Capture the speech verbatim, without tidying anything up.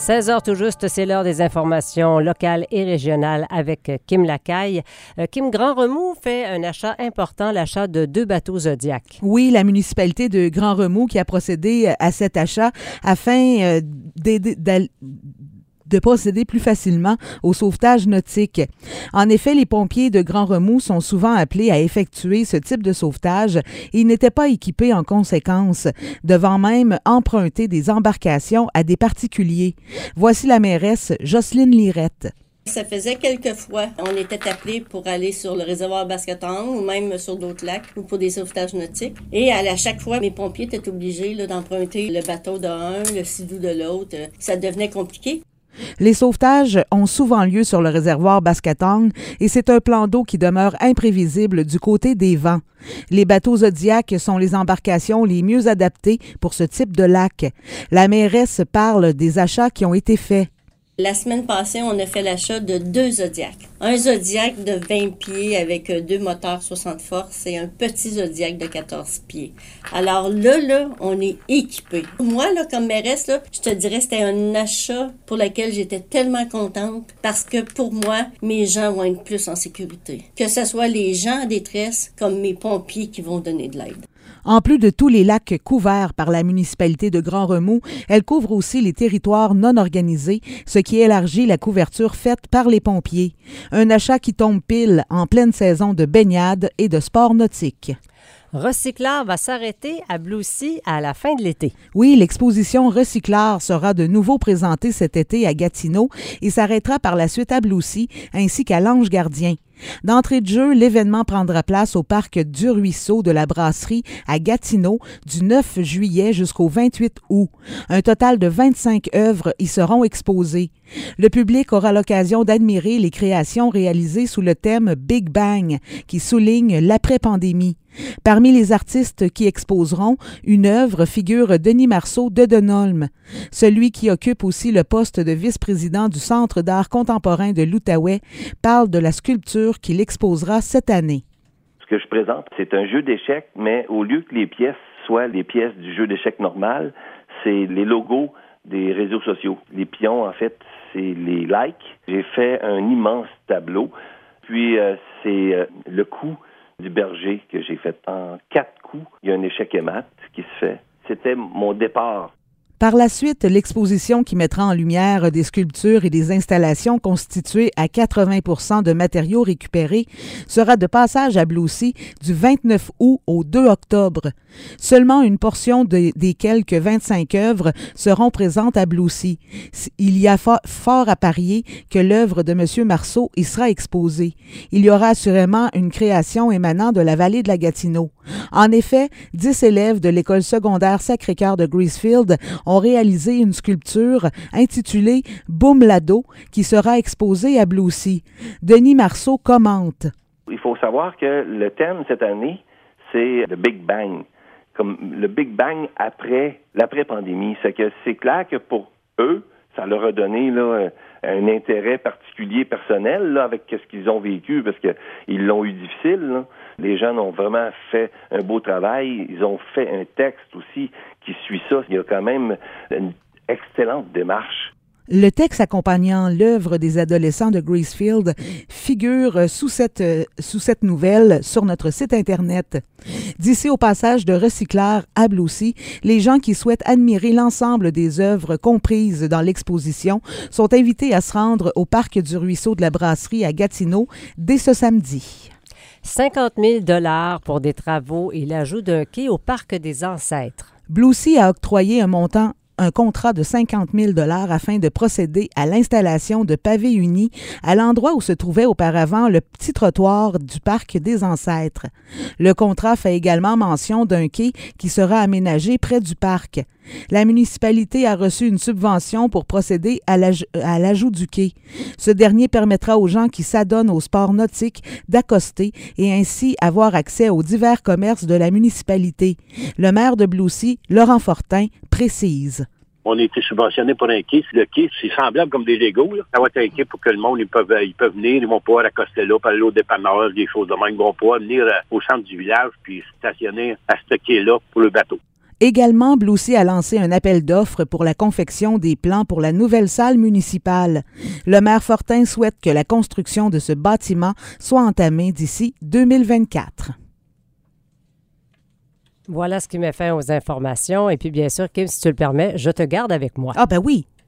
seize heures tout juste, c'est l'heure des informations locales et régionales avec Kim Lacaille. Kim, Grand Remous fait un achat important, l'achat de deux bateaux Zodiac. Oui, la municipalité de Grand Remous qui a procédé à cet achat afin d'aider de procéder plus facilement au sauvetage nautique. En effet, les pompiers de Grand Remous sont souvent appelés à effectuer ce type de sauvetage et ils n'étaient pas équipés en conséquence, devant même emprunter des embarcations à des particuliers. Voici la mairesse Jocelyne Lirette. Ça faisait quelques fois, on était appelés pour aller sur le réservoir Basketon ou même sur d'autres lacs ou pour des sauvetages nautiques. Et à chaque fois, mes pompiers étaient obligés là, d'emprunter le bateau d'un, le sidou de l'autre. Ça devenait compliqué. Les sauvetages ont souvent lieu sur le réservoir Basketon et c'est un plan d'eau qui demeure imprévisible du côté des vents. Les bateaux Zodiac sont les embarcations les mieux adaptées pour ce type de lac. La mairesse parle des achats qui ont été faits. La semaine passée, on a fait l'achat de deux Zodiac. Un Zodiac de vingt pieds avec deux moteurs soixante forces et un petit Zodiac de quatorze pieds. Alors là, là, on est équipés. Moi, là, comme mairesse, là, je te dirais que c'était un achat pour lequel j'étais tellement contente parce que pour moi, mes gens vont être plus en sécurité. Que ce soit les gens en détresse comme mes pompiers qui vont donner de l'aide. En plus de tous les lacs couverts par la municipalité de Grand Remous, elle couvre aussi les territoires non organisés, ce qui élargit la couverture faite par les pompiers. Un achat qui tombe pile en pleine saison de baignade et de sport nautique. Recyclard va s'arrêter à Bloussy à la fin de l'été. Oui, l'exposition Recyclard sera de nouveau présentée cet été à Gatineau et s'arrêtera par la suite à Bloussy ainsi qu'à l'Ange Gardien. D'entrée de jeu, l'événement prendra place au parc du Ruisseau de la Brasserie à Gatineau du neuf juillet jusqu'au vingt-huit août. Un total de vingt-cinq œuvres y seront exposées. Le public aura l'occasion d'admirer les créations réalisées sous le thème Big Bang, qui souligne l'après-pandémie. Parmi les artistes qui exposeront, une œuvre figure Denis Marceau de Denolme. Celui qui occupe aussi le poste de vice-président du Centre d'art contemporain de l'Outaouais parle de la sculpture qu'il exposera cette année. Ce que je présente, c'est un jeu d'échecs, mais au lieu que les pièces soient les pièces du jeu d'échecs normal, c'est les logos des réseaux sociaux. Les pions, en fait, c'est les likes. J'ai fait un immense tableau, puis euh, c'est euh, le coup du berger que j'ai fait en quatre coups. Il y a un échec et mat qui se fait. C'était mon départ. Par la suite, l'exposition qui mettra en lumière des sculptures et des installations constituées à quatre-vingts pour cent de matériaux récupérés sera de passage à Bloussy du vingt-neuf août au deux octobre. Seulement une portion de, des quelques vingt-cinq œuvres seront présentes à Bloussy. Il y a fa- fort à parier que l'œuvre de M. Marceau y sera exposée. Il y aura assurément une création émanant de la vallée de la Gatineau. En effet, dix élèves de l'école secondaire Sacré-Cœur de Greasefield ont réalisé une sculpture intitulée « Boum Lado » qui sera exposée à Bloussy. Denis Marceau commente. Il faut savoir que le thème cette année, c'est le Big Bang. Comme le Big Bang après l'après-pandémie. C'est que c'est clair que pour eux, ça leur a donné là, un intérêt particulier personnel là, avec ce qu'ils ont vécu parce qu'ils l'ont eu difficile. Là. Les gens ont vraiment fait un beau travail. Ils ont fait un texte aussi qui suit ça. Il y a quand même une excellente démarche. Le texte accompagnant l'œuvre des adolescents de Greasefield figure sous cette, sous cette nouvelle sur notre site Internet. D'ici au passage de Recyclard à Bloussy, les gens qui souhaitent admirer l'ensemble des œuvres comprises dans l'exposition sont invités à se rendre au parc du Ruisseau de la Brasserie à Gatineau dès ce samedi. cinquante mille dollars pour des travaux et l'ajout d'un quai au parc des Ancêtres. Bloussy a octroyé un montant un contrat de cinquante mille dollars afin de procéder à l'installation de pavés unis à l'endroit où se trouvait auparavant le petit trottoir du parc des Ancêtres. Le contrat fait également mention d'un quai qui sera aménagé près du parc. La municipalité a reçu une subvention pour procéder à, l'aj- à l'ajout du quai. Ce dernier permettra aux gens qui s'adonnent au sport nautique d'accoster et ainsi avoir accès aux divers commerces de la municipalité. Le maire de Bloussy, Laurent Fortin, précise. On a été subventionné pour un quai. Le quai, c'est semblable comme des Legos. Là. Ça va être un quai pour que le monde, ils peuvent, ils peuvent venir, ils vont pouvoir accoster là, aller au dépanneur, des choses de même. Ils vont pouvoir venir au centre du village puis stationner à ce quai-là pour le bateau. Également, Blue Sea a lancé un appel d'offres pour la confection des plans pour la nouvelle salle municipale. Le maire Fortin souhaite que la construction de ce bâtiment soit entamée d'ici deux mille vingt-quatre. Voilà ce qui met fin aux informations. Et puis, bien sûr, Kim, si tu le permets, je te garde avec moi. Ah ben oui!